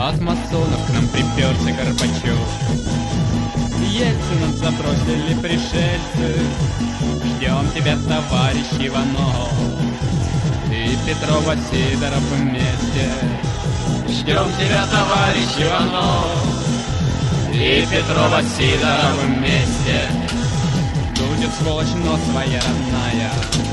От масонов к нам приперся Горбачев. Ельцином забросили пришельцы. Ждем тебя, товарищ Иванов. И Петрова Сидоров вместе. Ждем тебя, товарищ Иванов. И Петрова Сидоров вместе. Будет сволочь, но своя родная.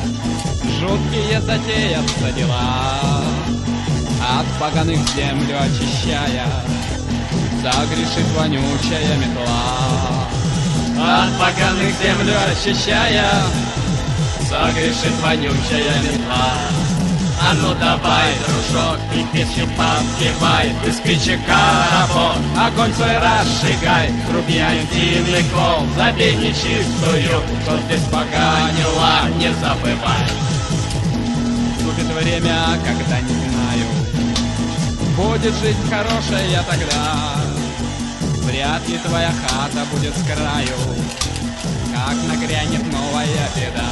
Жуткие затеятся дела. От поганых землю очищая, загрешит вонючая метла. От поганых землю очищая, загрешит вонючая метла. А ну давай, дружок, и песню подпевай, ты спичек коробок, огонь свой разжигай, руби активный кол, забей нечистую, что здесь поганила, не забывай. Наступит время, когда не знаю, будет жизнь хорошая тогда. Вряд ли твоя хата будет с краю, как нагрянет новая беда.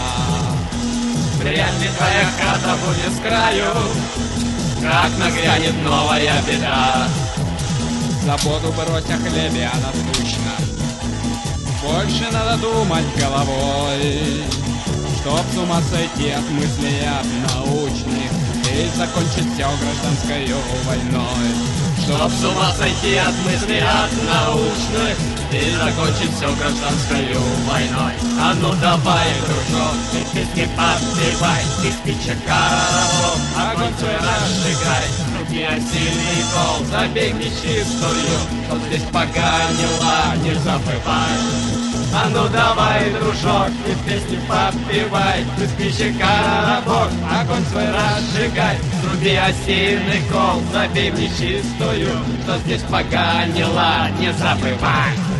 Вряд ли твоя хата будет с краю, как нагрянет новая беда. Заботу брось о хлебе, она скучна. Больше надо думать головой, чтоб с ума сойти от мыслей научных и закончить все гражданской войной. Чтоб с ума сойти от мыслей научных и закончить все гражданской войной. А ну давай, дружок, ты песни подпевай, ты спичек коробок, огонь свой разжигай, руки осильный кол, забей нечистую, чтоб здесь поганила, не забывай. А ну давай, дружок, ты песни подпевай, ты спичек коробок, огонь свой разжигай, труби осильный кол, забей в нечистую, что здесь поганила, не забывай.